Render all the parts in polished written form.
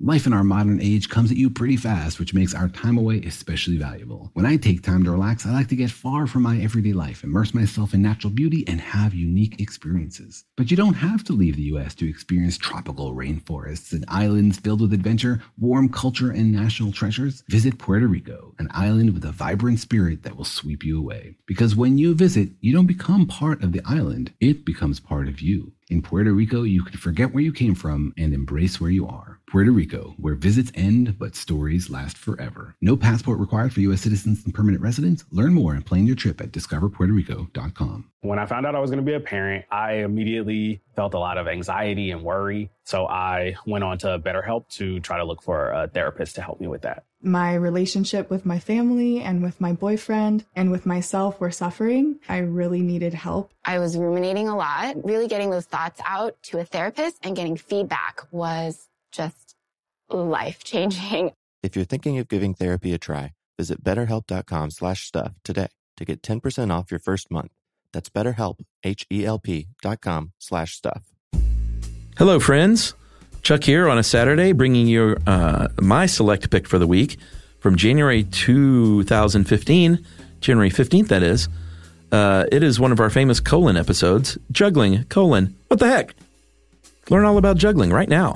Life in our modern age comes at you pretty fast, which makes our time away especially valuable. When I take time to relax, I like to get far from my everyday life, immerse myself in natural beauty, and have unique experiences. But you don't have to leave the U.S. to experience tropical rainforests and islands filled with adventure, warm culture, and national treasures. Visit Puerto Rico, an island with a vibrant spirit that will sweep you away. Because when you visit, you don't become part of the island, it becomes part of you. In Puerto Rico, you can forget where you came from and embrace where you are. Puerto Rico, where visits end, but stories last forever. No passport required for U.S. citizens and permanent residents. Learn more and plan your trip at discoverpuertorico.com. When I found out I was going to be a parent, I immediately felt a lot of anxiety and worry. So I went on to BetterHelp to try to look for a therapist to help me with that. My relationship with my family and with my boyfriend and with myself were suffering. I really needed help. I was ruminating a lot. Really getting those thoughts out to a therapist and getting feedback was just life-changing. If you're thinking of giving therapy a try, visit betterhelp.com/stuff today to get 10% off your first month. That's BetterHelp, HELP.com/stuff. Hello, friends. Chuck here on a Saturday, bringing you my select pick for the week from January 2015, January 15th, that is. It is one of our famous colon episodes, Juggling, colon, what the heck? Learn all about juggling right now.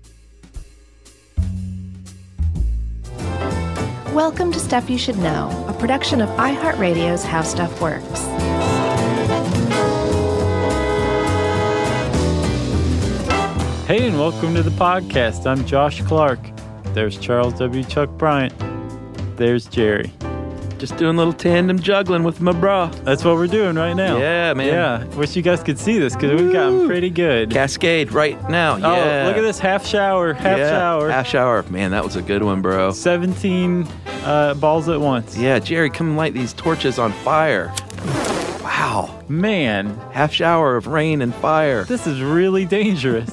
Welcome to Stuff You Should Know, a production of iHeartRadio's How Stuff Works. Hey, and welcome to the podcast. I'm Josh Clark. There's Charles W. Chuck Bryant. There's Jerry. Just doing a little tandem juggling with my bra. That's what we're doing right now. Yeah, man. Yeah. Wish you guys could see this because we've gotten pretty good. Cascade right now. Yeah. Oh, look at this half shower. Half shower. Man, that was a good one, bro. 17 balls at once. Yeah, Jerry, come light these torches on fire. Wow. Man. Half shower of rain and fire. This is really dangerous.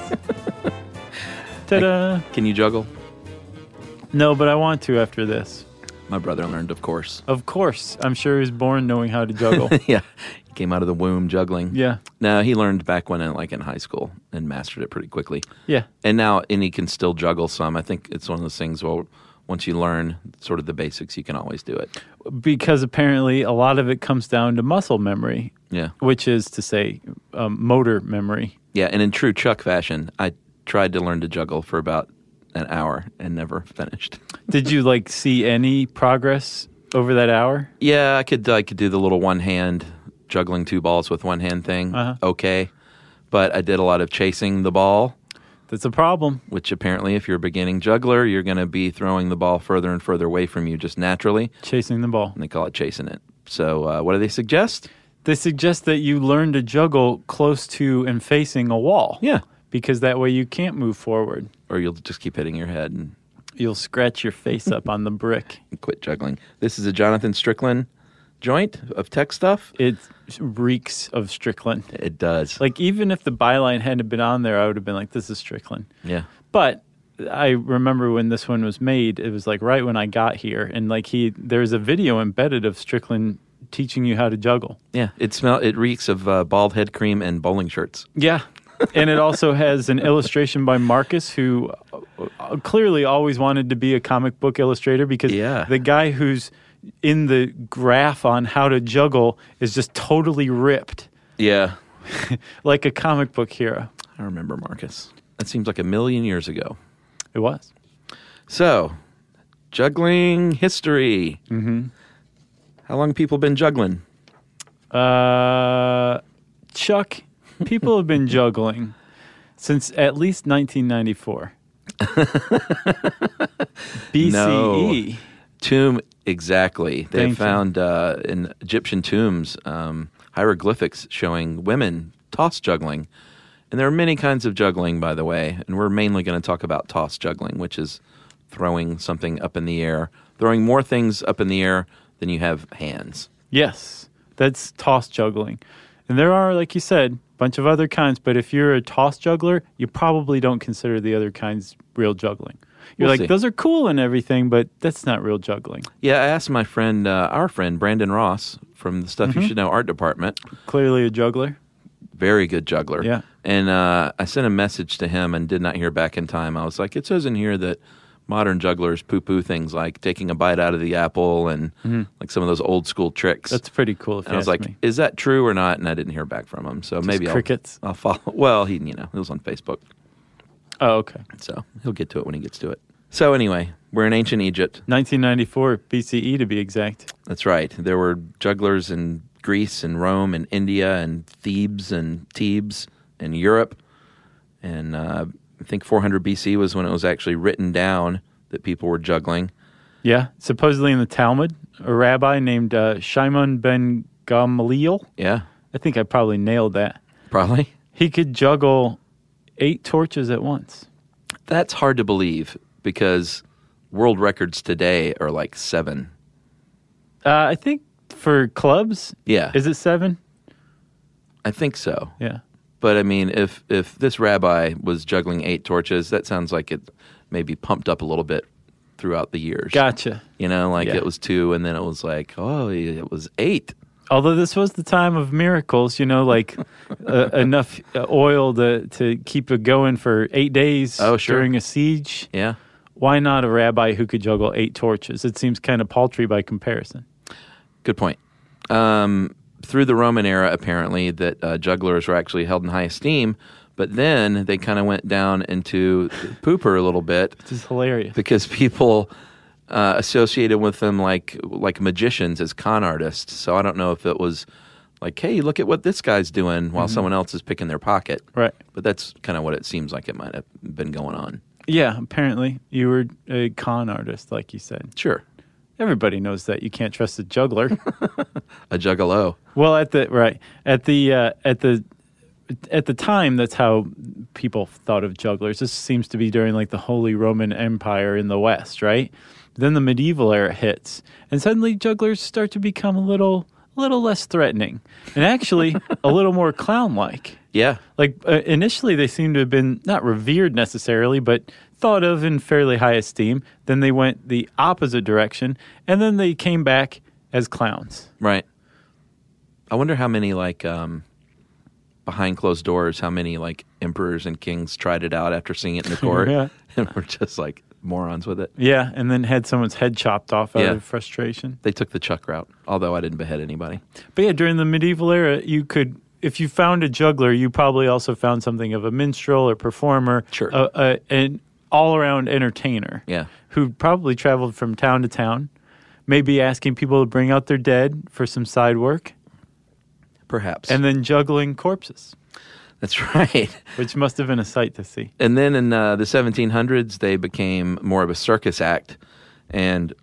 Ta-da. Can you juggle? No, but I want to after this. My brother learned, of course. Of course. I'm sure he was born knowing how to juggle. Yeah. He came out of the womb juggling. Yeah. No, he learned back when in high school and mastered it pretty quickly. Yeah. And he can still juggle some. I think it's one of those things, well, once you learn sort of the basics, you can always do it. Because apparently a lot of it comes down to muscle memory. Yeah. Which is to say motor memory. Yeah, and in true Chuck fashion, I tried to learn to juggle for about an hour and never finished. Did you see any progress over that hour? Yeah, I could do the little one hand juggling two balls with one hand thing. Okay. But I did a lot of chasing the ball. That's a problem. Which apparently if you're a beginning juggler, you're going to be throwing the ball further and further away from you just naturally. Chasing the ball. And they call it chasing it. So what do they suggest? They suggest that you learn to juggle close to and facing a wall. Yeah. Because that way you can't move forward. Or you'll just keep hitting your head and you'll scratch your face up on the brick. And quit juggling. This is a Jonathan Strickland joint of tech stuff. It reeks of Strickland. It does. Even if the byline hadn't been on there, I would have been like, this is Strickland. Yeah. But I remember when this one was made, it was right when I got here. And there's a video embedded of Strickland teaching you how to juggle. Yeah. It reeks of bald head cream and bowling shirts. Yeah. And it also has an illustration by Marcus, who clearly always wanted to be a comic book illustrator because the guy who's in the graph on how to juggle is just totally ripped. Yeah. Like a comic book hero. I remember Marcus. That seems like 1,000,000 years ago. It was. So, juggling history. Mm-hmm. How long have people been juggling? Chuck, people have been juggling since at least 1994. BCE. No. Tomb, exactly. They found in Egyptian tombs hieroglyphics showing women toss juggling. And there are many kinds of juggling, by the way, and we're mainly going to talk about toss juggling, which is throwing something up in the air, throwing more things up in the air than you have hands. Yes, that's toss juggling. And there are, like you said, a bunch of other kinds, but if you're a toss juggler, you probably don't consider the other kinds real juggling. You're see. Those are cool and everything, but that's not real juggling. Yeah, I asked my friend, our friend, Brandon Ross, from the Stuff You Should Know art department. Clearly a juggler. Very good juggler. Yeah. And I sent a message to him and did not hear back in time. I was like, it says in here that modern jugglers poo-poo things like taking a bite out of the apple and like some of those old school tricks. That's pretty cool. If and I was like, is that true or not? And I didn't hear back from him. So just maybe crickets. I'll follow. Well, it was on Facebook. Oh, okay. So he'll get to it when he gets to it. So anyway, we're in ancient Egypt. 1994 BCE to be exact. That's right. There were jugglers in Greece and Rome and India and Thebes and Thebes and Europe. And I think 400 BC was when it was actually written down that people were juggling. Yeah. Supposedly in the Talmud, a rabbi named Shimon ben Gamaliel. Yeah. I think I probably nailed that. Probably. He could juggle 8 torches at once. That's hard to believe because world records today are like 7. I think for clubs, yeah. Is it 7? I think so. Yeah. But I mean, if this rabbi was juggling 8 torches, that sounds like it maybe pumped up a little bit throughout the years. Gotcha. You know, like it was 2 and then it was like, oh, it was 8. Although this was the time of miracles, you know, like enough oil to keep it going for 8 days during a siege. Yeah. Why not a rabbi who could juggle 8 torches? It seems kind of paltry by comparison. Good point. Through the Roman era, apparently, that jugglers were actually held in high esteem, but then they kind of went down into pooper a little bit. This is hilarious. Because people associated with them like magicians as con artists. So I don't know if it was like, hey, look at what this guy's doing while someone else is picking their pocket. Right. But that's kind of what it seems like it might have been going on. Yeah, apparently. You were a con artist, like you said. Sure. Everybody knows that. You can't trust a juggler. A juggalo. Well, at the time, that's how people thought of jugglers. This seems to be during like the Holy Roman Empire in the West, right? Then the medieval era hits, and suddenly jugglers start to become a little less threatening, and actually a little more clown-like. Yeah. Like initially, they seem to have been not revered necessarily, but thought of in fairly high esteem. Then they went the opposite direction, and then they came back as clowns. Right. I wonder how many like behind closed doors, how many like emperors and kings tried it out after seeing it in the court and were just like morons with it. Yeah, and then had someone's head chopped off out of frustration. They took the Chuck route, although I didn't behead anybody. But yeah, during the medieval era, you could, if you found a juggler, you probably also found something of a minstrel or performer, sure, an all-around entertainer, who probably traveled from town to town, maybe asking people to bring out their dead for some side work. Perhaps. And then juggling corpses. That's right. Which must have been a sight to see. And then in the 1700s, they became more of a circus act. And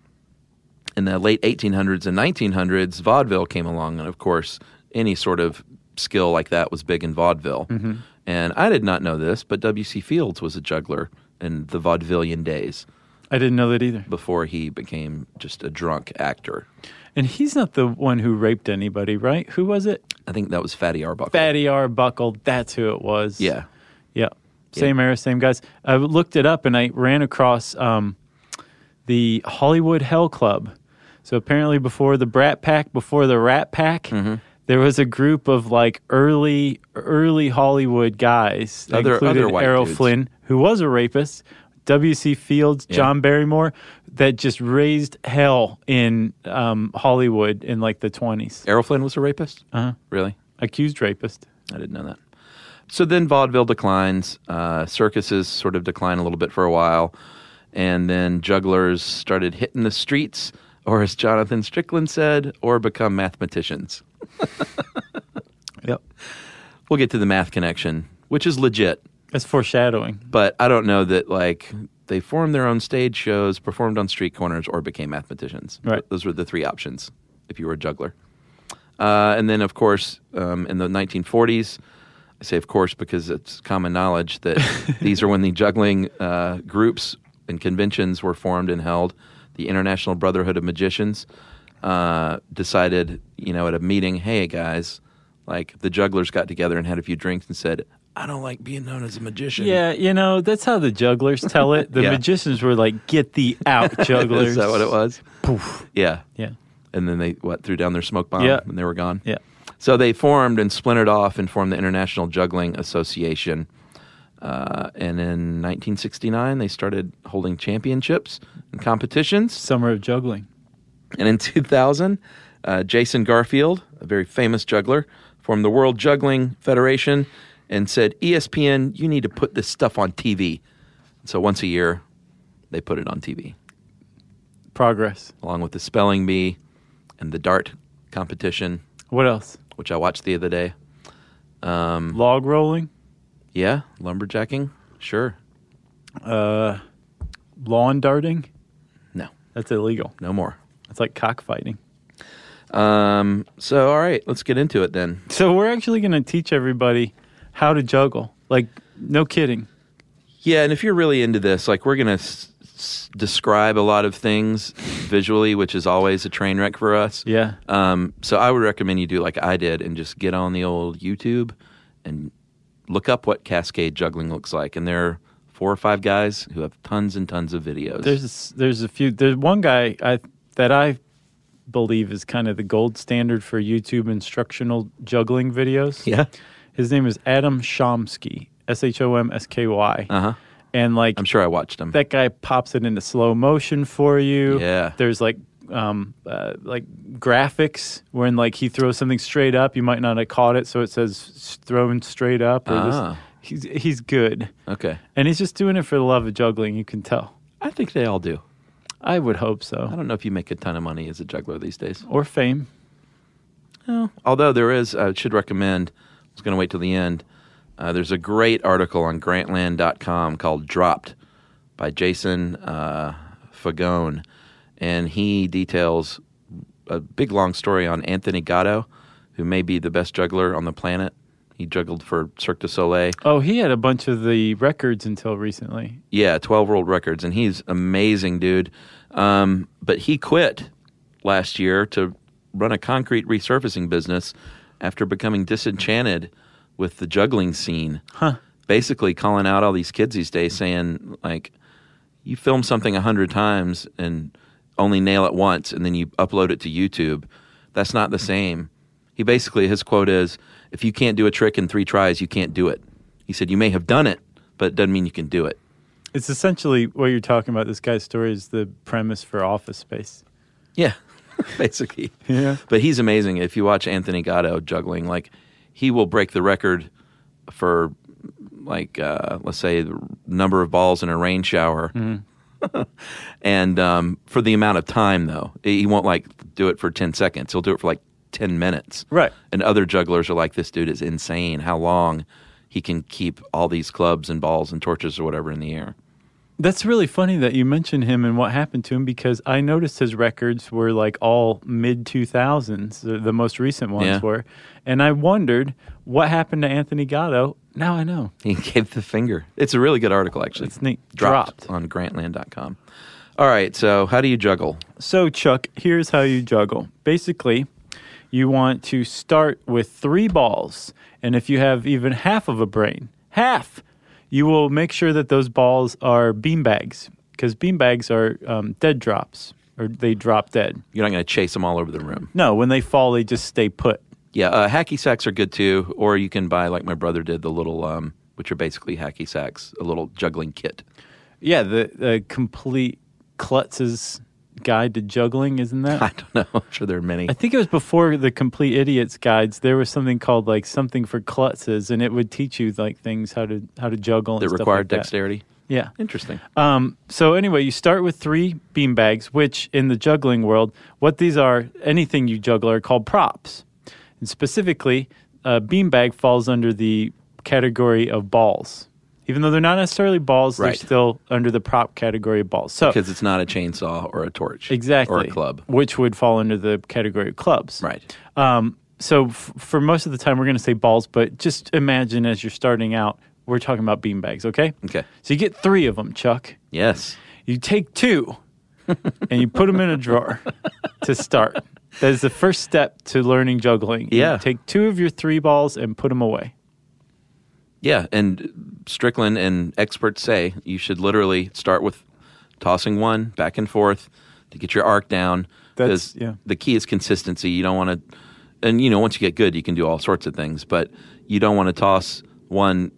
in the late 1800s and 1900s, vaudeville came along. And of course, any sort of skill like that was big in vaudeville. Mm-hmm. And I did not know this, but W.C. Fields was a juggler in the vaudevillian days. I didn't know that either. Before he became just a drunk actor. And he's not the one who raped anybody, right? Who was it? I think that was Fatty Arbuckle. Fatty Arbuckle, that's who it was. Yeah. Yeah. Same era, same guys. I looked it up and I ran across the Hollywood Hell Club. So apparently before the Brat Pack, before the Rat Pack, there was a group of like early Hollywood guys that included Errol Flynn, who was a rapist, W.C. Fields, John Barrymore, that just raised hell in Hollywood in like the 20s. Errol Flynn was a rapist? Uh-huh. Really? Accused rapist. I didn't know that. So then vaudeville declines. Circuses sort of decline a little bit for a while. And then jugglers started hitting the streets, or as Jonathan Strickland said, or become mathematicians. Yep. We'll get to the math connection, which is legit. It's foreshadowing. But I don't know that, like, they formed their own stage shows, performed on street corners, or became mathematicians. Right. Those were the 3 options if you were a juggler. And then, of course, in the 1940s, I say of course because it's common knowledge that these are when the juggling groups and conventions were formed and held. The International Brotherhood of Magicians decided, at a meeting, hey, guys, like the jugglers got together and had a few drinks and said, I don't like being known as a magician. Yeah, that's how the jugglers tell it. The magicians were like, get thee out, jugglers. Is that what it was? Poof. Yeah. Yeah. And then they, threw down their smoke bomb and they were gone? Yeah. So they formed and splintered off and formed the International Juggling Association. And in 1969, they started holding championships and competitions. Summer of juggling. And in 2000, Jason Garfield, a very famous juggler, formed the World Juggling Federation and said, ESPN, you need to put this stuff on TV. So once a year, they put it on TV. Progress. Along with the spelling bee and the dart competition. What else? Which I watched the other day. Log rolling? Yeah, lumberjacking, sure. Lawn darting? No. That's illegal. No more. It's like cockfighting. So, all right, let's get into it then. So we're actually going to teach everybody how to juggle. Like, no kidding. Yeah, and if you're really into this, like, we're going to describe a lot of things visually, which is always a train wreck for us. Yeah. So I would recommend you do like I did and just get on the old YouTube and look up what Cascade juggling looks like. And there are 4 or 5 guys who have tons and tons of videos. There's a few. There's one guy that I believe is kind of the gold standard for YouTube instructional juggling videos. Yeah. His name is Adam Shomsky, Shomsky. Uh-huh. And like, I'm sure I watched him. That guy pops it into slow motion for you. Yeah. There's like graphics when like he throws something straight up, you might not have caught it, so it says thrown straight up. Or he's good. Okay. And he's just doing it for the love of juggling. You can tell. I think they all do. I would hope so. I don't know if you make a ton of money as a juggler these days. Or fame. Oh. Although there is, I should recommend, I was going to wait till the end, there's a great article on Grantland.com called Dropped by Jason Fagone, and he details a big, long story on Anthony Gatto, who may be the best juggler on the planet. He juggled for Cirque du Soleil. Oh, he had a bunch of the records until recently. Yeah, 12 world records, and he's amazing, dude. But he quit last year to run a concrete resurfacing business after becoming disenchanted with the juggling scene. Huh. Basically calling out all these kids these days saying, like, you film something 100 times and only nail it once and then you upload it to YouTube. That's not the same. He basically, his quote is, if you can't do a trick in 3 tries, you can't do it. He said, you may have done it, but it doesn't mean you can do it. It's essentially what you're talking about. This guy's story is the premise for Office Space. Yeah, basically. Yeah. But he's amazing. If you watch Anthony Gatto juggling, like, he will break the record for, like, let's say, the number of balls in a rain shower. Mm-hmm. And for the amount of time, though. He won't, like, do it for 10 seconds. He'll do it for, like, 10 minutes. Right. And other jugglers are like, this dude is insane how long he can keep all these clubs and balls and torches or whatever in the air. That's really funny that you mentioned him and what happened to him, because I noticed his records were like all mid-2000s, the most recent ones were. And I wondered what happened to Anthony Gatto. Now I know. He gave the finger. It's a really good article, actually. It's neat. Dropped on Grantland.com. All right, so how do you juggle? So, Chuck, here's how you juggle. Basically, you want to start with 3 balls. And if you have even half of a brain, you will make sure that those balls are beanbags, because beanbags are dead drops, or they drop dead. You're not going to chase them all over the room. No, when they fall, they just stay put. Yeah, hacky sacks are good too, or you can buy, like my brother did, the little, which are basically hacky sacks, a little juggling kit. Yeah, the complete Klutz's guide to juggling, isn't that? I don't know. I'm sure there are many. I think it was before the Complete Idiots guides. There was something called like something for Klutzes, and it would teach you like things how to juggle. And that stuff required like dexterity. That. Yeah, interesting. So anyway, you start with 3 beanbags, which in the juggling world, what these are, anything you juggle are called props, and specifically, a beanbag falls under the category of balls. Even though they're not necessarily balls, They're still under the prop category of balls. So, because it's not a chainsaw or a torch. Exactly. Or a club. Which would fall under the category of clubs. Right. So for most of the time, we're going to say balls, but just imagine as you're starting out, we're talking about beanbags, okay? Okay. So you get 3 of them, Chuck. Yes. You take 2, and you put them in a drawer to start. That is the first step to learning juggling. Yeah. You take 2 of your 3 balls and put them away. Yeah, and Strickland and experts say you should literally start with tossing one back and forth to get your arc down. Because the key is consistency. You don't want to and once you get good, you can do all sorts of things, but you don't want to toss one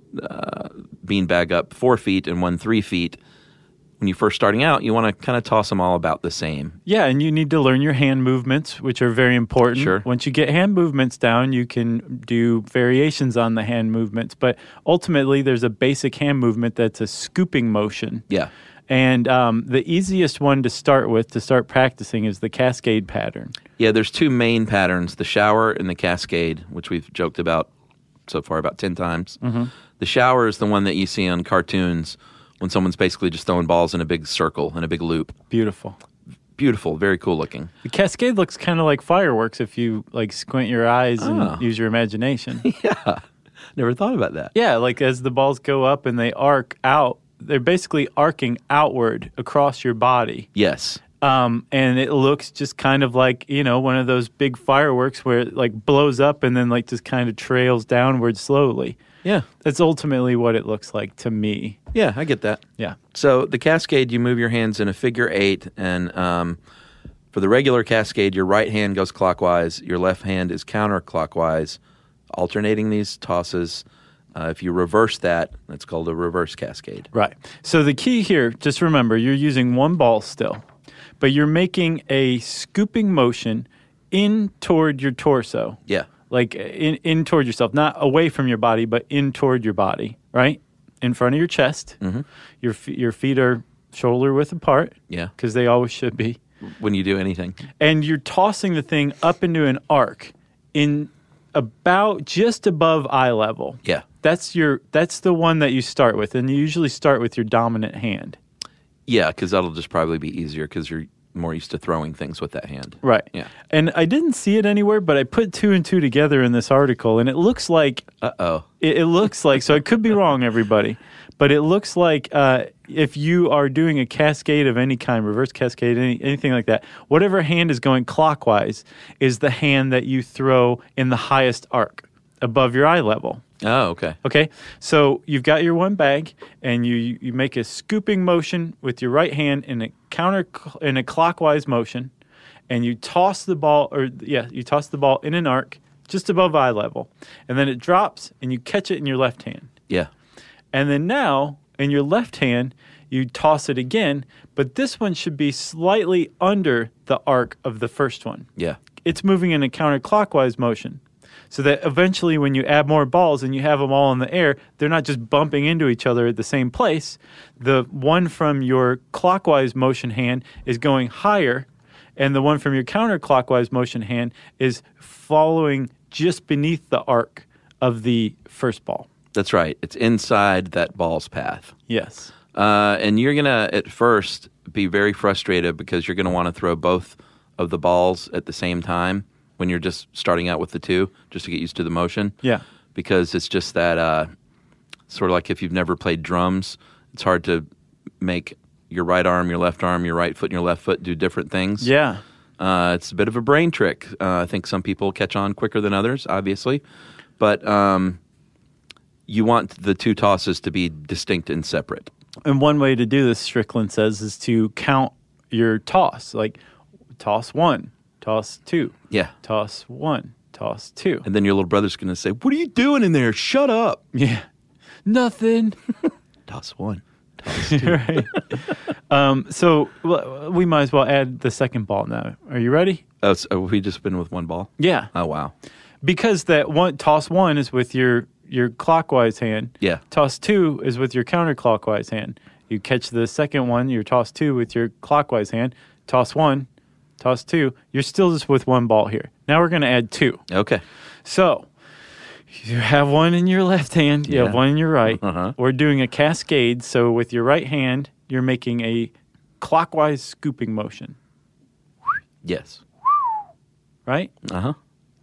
beanbag up 4 feet and one 3 feet. When you're first starting out, you want to kind of toss them all about the same. Yeah, and you need to learn your hand movements, which are very important. Sure. Once you get hand movements down, you can do variations on the hand movements. But ultimately, there's a basic hand movement that's a scooping motion. Yeah. And the easiest one to start practicing, is the cascade pattern. Yeah, there's 2 main patterns, the shower and the cascade, which we've joked about so far about 10 times. Mm-hmm. The shower is the one that you see on cartoons when someone's basically just throwing balls in a big circle, in a big loop. Beautiful. Beautiful, very cool looking. The cascade looks kind of like fireworks if you squint your eyes and use your imagination. Yeah, never thought about that. Yeah, as the balls go up and they arc out, they're basically arcing outward across your body. Yes. And it looks just kind of like, one of those big fireworks where it blows up and then just kind of trails downward slowly. Yeah. That's ultimately what it looks like to me. Yeah, I get that. Yeah. So the cascade, you move your hands in a figure 8, and for the regular cascade, your right hand goes clockwise, your left hand is counterclockwise, alternating these tosses. If you reverse that, that's called a reverse cascade. Right. So the key here, just remember, you're using one ball still, but you're making a scooping motion in toward your torso. Yeah. In toward yourself, not away from your body, but in toward your body, right? In front of your chest. Mm-hmm. Your feet are shoulder width apart. Yeah. Because they always should be. When you do anything. And you're tossing the thing up into an arc in about just above eye level. Yeah. That's the one that you start with, and you usually start with your dominant hand. Yeah, because that'll just probably be easier because you're more used to throwing things with that hand. Right. Yeah. And I didn't see it anywhere, but I put 2 and 2 together in this article, and it looks like... Uh-oh. It looks like... So I could be wrong, everybody. But it looks like if you are doing a cascade of any kind, reverse cascade, anything like that, whatever hand is going clockwise is the hand that you throw in the highest arc above your eye level. Oh, okay. Okay, so you've got your one bag, and you make a scooping motion with your right hand in a clockwise motion, and you toss the ball, in an arc just above eye level, and then it drops, and you catch it in your left hand. Yeah. And then now, in your left hand, you toss it again, but this one should be slightly under the arc of the first one. Yeah. It's moving in a counterclockwise motion. So that eventually when you add more balls and you have them all in the air, they're not just bumping into each other at the same place. The one from your clockwise motion hand is going higher, and the one from your counterclockwise motion hand is following just beneath the arc of the first ball. That's right. It's inside that ball's path. Yes. And you're going to, at first, be very frustrated because you're going to want to throw both of the balls at the same time when you're just starting out with the 2, just to get used to the motion. Yeah. Because it's just that sort of like if you've never played drums, it's hard to make your right arm, your left arm, your right foot, and your left foot do different things. Yeah. It's a bit of a brain trick. I think some people catch on quicker than others, obviously. But you want the 2 tosses to be distinct and separate. And one way to do this, Strickland says, is to count your toss. Toss 1, toss 2. Yeah. Toss 1, toss 2. And then your little brother's going to say, "What are you doing in there? Shut up." Yeah. Nothing. Toss 1, toss 2. Right. So we might as well add the second ball now. Are you ready? Oh, so have we just been with one ball? Yeah. Oh, wow. Because toss 1 is with your clockwise hand. Yeah. Toss 2 is with your counterclockwise hand. You catch the second one, your toss 2 with your clockwise hand. Toss 1, toss 2. You're still just with one ball here. Now we're going to add 2. Okay. So you have one in your left hand. You have one in your right. Uh-huh. We're doing a cascade. So with your right hand, you're making a clockwise scooping motion. Yes. Right? Uh-huh.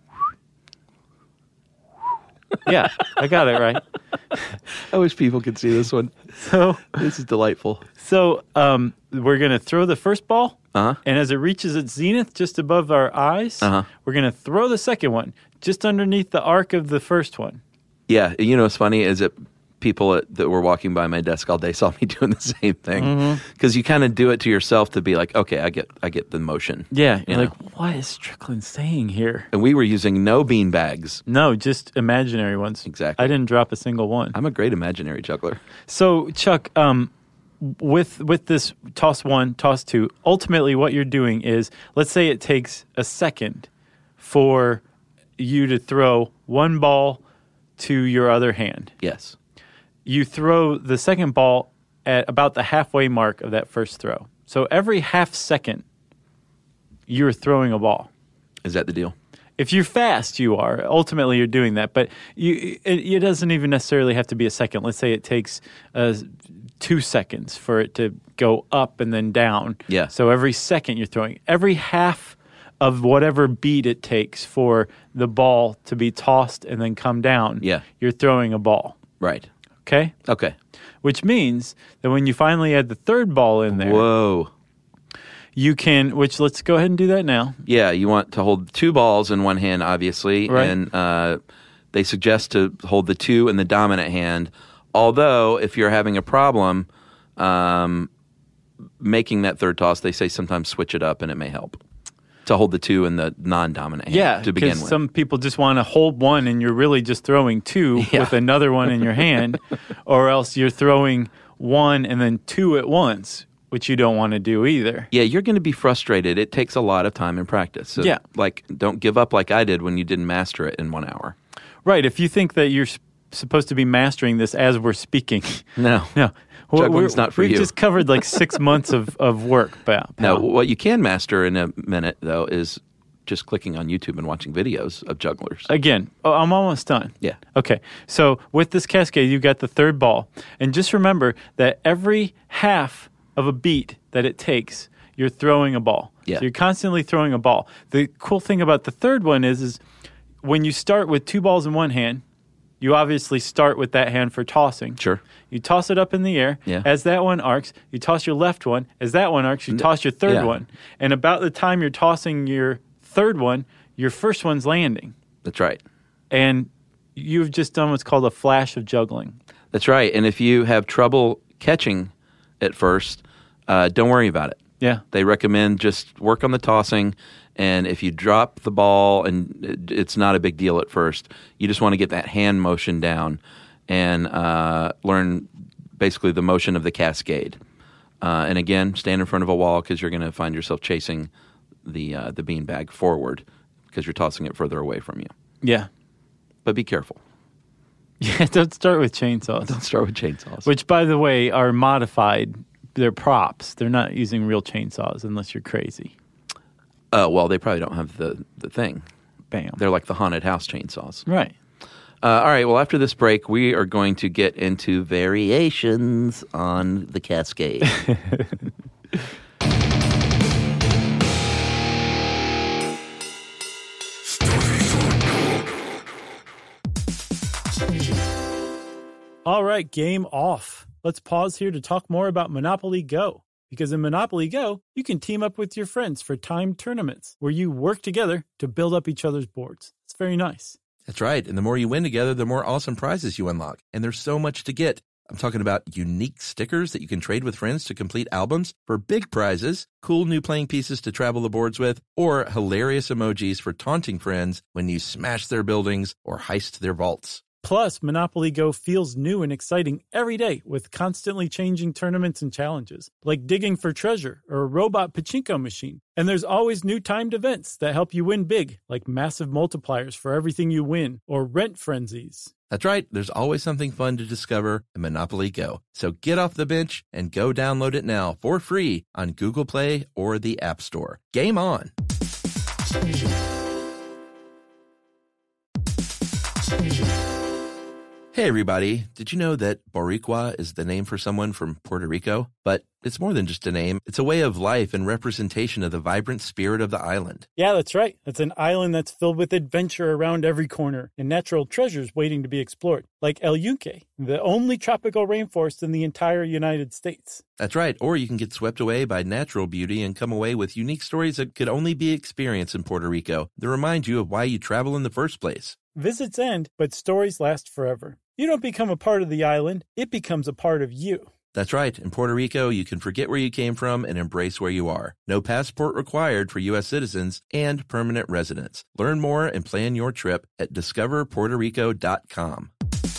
Yeah, I got it right. I wish people could see this one. So this is delightful. So we're going to throw the first ball, and as it reaches its zenith just above our eyes, we're going to throw the second one just underneath the arc of the first one. Yeah, what's funny is it people that were walking by my desk all day saw me doing the same thing. Because you kind of do it to yourself to be like, okay, I get the motion. Yeah, you're like, what is Strickland saying here? And we were using no bean bags. No, just imaginary ones. Exactly. I didn't drop a single one. I'm a great imaginary juggler. So, Chuck, with this toss 1, toss 2, ultimately what you're doing is, let's say it takes a second for you to throw one ball to your other hand. Yes. You throw the second ball at about the halfway mark of that first throw. So every half second, you're throwing a ball. Is that the deal? If you're fast, you are. Ultimately, you're doing that. But it doesn't even necessarily have to be a second. Let's say it takes 2 seconds for it to go up and then down. Yeah. So every second you're throwing. Every half of whatever beat it takes for the ball to be tossed and then come down, you're throwing a ball. Right. Okay? Okay. Which means that when you finally add the third ball in there, whoa, you can, which let's go ahead and do that now. Yeah, you want to hold 2 balls in one hand, obviously, right. And they suggest to hold the 2 in the dominant hand. Although, if you're having a problem making that third toss, they say sometimes switch it up and it may help to hold the 2 in the non-dominant hand to begin with. Yeah, some people just want to hold 1 and you're really just throwing 2 with another one in your hand, or else you're throwing 1 and then 2 at once, which you don't want to do either. Yeah, you're going to be frustrated. It takes a lot of time and practice. So, don't give up like I did when you didn't master it in 1 hour. Right. If you think that you're supposed to be mastering this as we're speaking. No. Juggling's not for you. We've just covered like 6 months of work, pal. No, what you can master in a minute, though, is just clicking on YouTube and watching videos of jugglers. Again, I'm almost done. Yeah. Okay. So with this cascade, you've got the third ball. And just remember that every half of a beat that it takes, you're throwing a ball. Yeah. So you're constantly throwing a ball. The cool thing about the third one is when you start with 2 balls in one hand, you obviously start with that hand for tossing. Sure. You toss it up in the air. Yeah. As that one arcs, you toss your left one. As that one arcs, you toss your third one. And about the time you're tossing your third one, your first one's landing. That's right. And you've just done what's called a flash of juggling. That's right. And if you have trouble catching at first, don't worry about it. Yeah. They recommend just work on the tossing. And if you drop the ball, and it's not a big deal at first, you just want to get that hand motion down and learn basically the motion of the cascade. And again, stand in front of a wall because you're going to find yourself chasing the beanbag forward because you're tossing it further away from you. Yeah. But be careful. Yeah, don't start with chainsaws. Don't start with chainsaws. Which, by the way, are modified. They're props. They're not using real chainsaws unless you're crazy. Well, they probably don't have the thing. Bam. They're like the haunted house chainsaws. Right. All right. Well, after this break, we are going to get into variations on the cascade. All right, game off. Let's pause here to talk more about Monopoly Go. Because in Monopoly Go, you can team up with your friends for timed tournaments where you work together to build up each other's boards. It's very nice. That's right. And the more you win together, the more awesome prizes you unlock. And there's so much to get. I'm talking about unique stickers that you can trade with friends to complete albums for big prizes, cool new playing pieces to travel the boards with, or hilarious emojis for taunting friends when you smash their buildings or heist their vaults. Plus, Monopoly Go feels new and exciting every day with constantly changing tournaments and challenges, like digging for treasure or a robot pachinko machine. And there's always new timed events that help you win big, like massive multipliers for everything you win or rent frenzies. That's right. There's always something fun to discover in Monopoly Go. So get off the bench and go download it now for free on Google Play or the App Store. Game on! Hey everybody, did you know that Boricua is the name for someone from Puerto Rico? But it's more than just a name. It's a way of life and representation of the vibrant spirit of the island. Yeah, that's right. It's an island that's filled with adventure around every corner and natural treasures waiting to be explored, like El Yunque, the only tropical rainforest in the entire United States. That's right. Or you can get swept away by natural beauty and come away with unique stories that could only be experienced in Puerto Rico that remind you of why you travel in the first place. Visits end, but stories last forever. You don't become a part of the island, it becomes a part of you. That's right. In Puerto Rico, you can forget where you came from and embrace where you are. No passport required for U.S. citizens and permanent residents. Learn more and plan your trip at discoverpuertorico.com.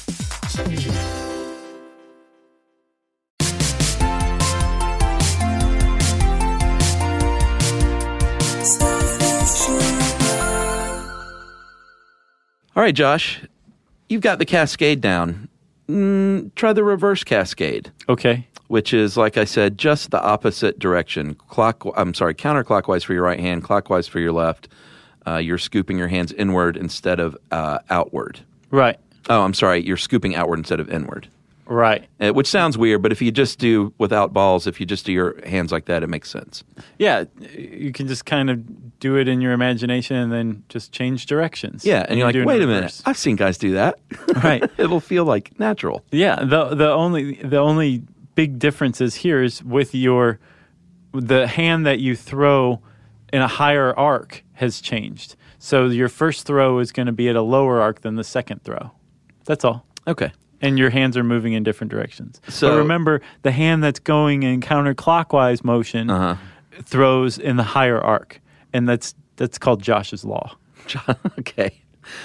All right, Josh, you've got the cascade down. Try the reverse cascade. Okay. Which is, like I said, just the opposite direction. Counterclockwise for your right hand, clockwise for your left. You're scooping your hands inward instead of outward. Right. Oh, I'm sorry. You're scooping outward instead of inward. Right. Which sounds weird, but if you just do without balls, if you just do your hands like that, it makes sense. Yeah, you can just kind of do it in your imagination and then just change directions. Yeah, and you're like, wait a minute, I've seen guys do that. Right. It'll feel like natural. Yeah, the only big difference is here is with the hand that you throw in a higher arc has changed. So your first throw is going to be at a lower arc than the second throw. That's all. Okay. And your hands are moving in different directions. So but remember, the hand that's going in counterclockwise motion throws in the higher arc, and that's called Josh's law. Okay.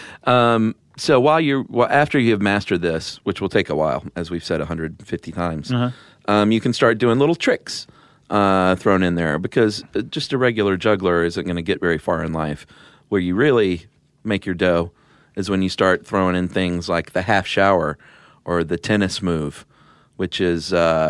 So after you have mastered this, which will take a while, as we've said 150 times, you can start doing little tricks thrown in there, because just a regular juggler isn't going to get very far in life. Where you really make your dough is when you start throwing in things like the half shower or the tennis move, which is,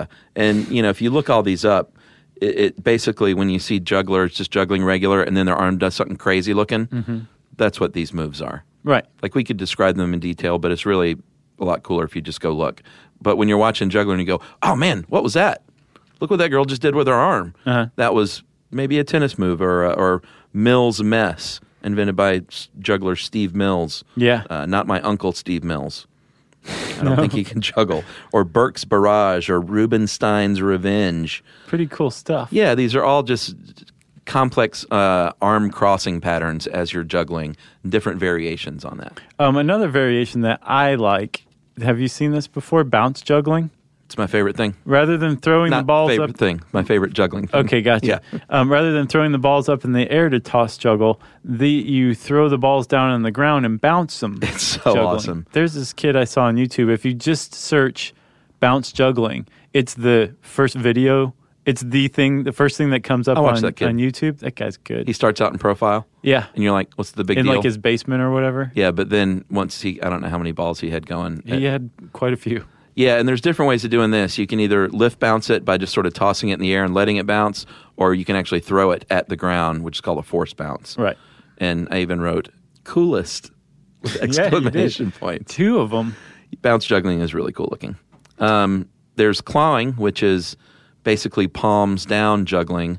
if you look all these up, it basically, when you see jugglers just juggling regular and then their arm does something crazy looking, that's what these moves are. Right. Like, we could describe them in detail, but it's really a lot cooler if you just go look. But when you're watching juggler and you go, oh man, what was that? Look what that girl just did with her arm. That was maybe a tennis move or Mills mess, invented by juggler Steve Mills. Yeah. Not my uncle Steve Mills. I don't think he can juggle. Or Burke's Barrage or Rubinstein's Revenge. Pretty cool stuff. Yeah, these are all just complex arm crossing patterns as you're juggling, different variations on that. Another variation that I like, have you seen this before? Bounce juggling? It's my favorite thing. Rather than throwing the balls favorite up... thing. My favorite juggling thing. Okay, gotcha. Yeah. Rather than throwing the balls up in the air to toss juggle, you throw the balls down on the ground and bounce them. It's so awesome. There's this kid I saw on YouTube. If you just search bounce juggling, it's the first video. It's the first thing that comes up on YouTube. That guy's good. He starts out in profile. Yeah. And you're like, what's the big deal? In like his basement or whatever. Yeah, but then once I don't know how many balls he had going. He had quite a few. Yeah, and there's different ways of doing this. You can either lift bounce it by just sort of tossing it in the air and letting it bounce, or you can actually throw it at the ground, which is called a force bounce. Right. And I even wrote coolest with exclamation point. 2 of them. Bounce juggling is really cool looking. There's clawing, which is basically palms down juggling.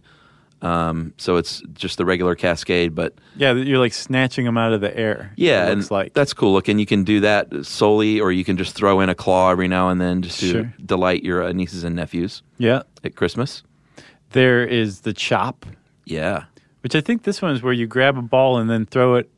So it's just the regular cascade, but... Yeah, you're like snatching them out of the air. Yeah, and that's cool looking. You can do that solely, or you can just throw in a claw every now and then just to delight your nieces and nephews. Yeah. At Christmas. There is the chop. Yeah. Which I think this one is where you grab a ball and then throw it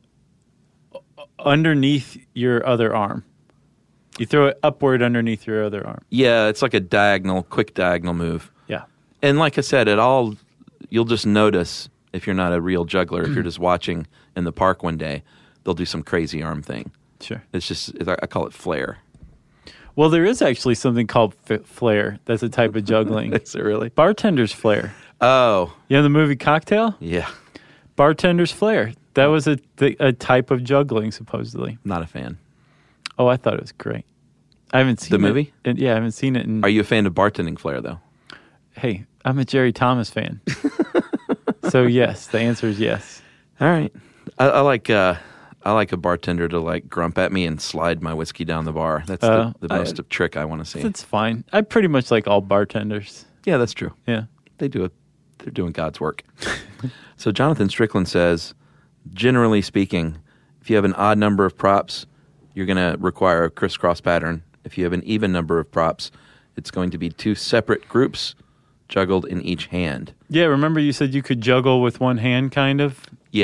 underneath your other arm. You throw it upward underneath your other arm. Yeah, it's like a quick diagonal move. Yeah. And like I said, you'll just notice, if you're not a real juggler, if you're just watching in the park one day, they'll do some crazy arm thing. Sure. I call it flair. Well, there is actually something called flair. That's a type of juggling. Is it really? Bartender's flair. Oh. You know the movie Cocktail? Yeah. Bartender's flair. That was a type of juggling, supposedly. Not a fan. Oh, I thought it was great. I haven't seen the movie? Yeah, I haven't seen it. Are you a fan of bartending flair, though? Hey, I'm a Jerry Thomas fan. So yes, the answer is yes. All right. I like a bartender to like grump at me and slide my whiskey down the bar. That's the most trick I want to see. That's fine. I pretty much like all bartenders. Yeah, that's true. Yeah. They're doing God's work. So Jonathan Strickland says, generally speaking, if you have an odd number of props, you're going to require a crisscross pattern. If you have an even number of props, it's going to be 2 separate groups juggled in each hand. Yeah, remember you said you could juggle with one hand, kind of? Yeah.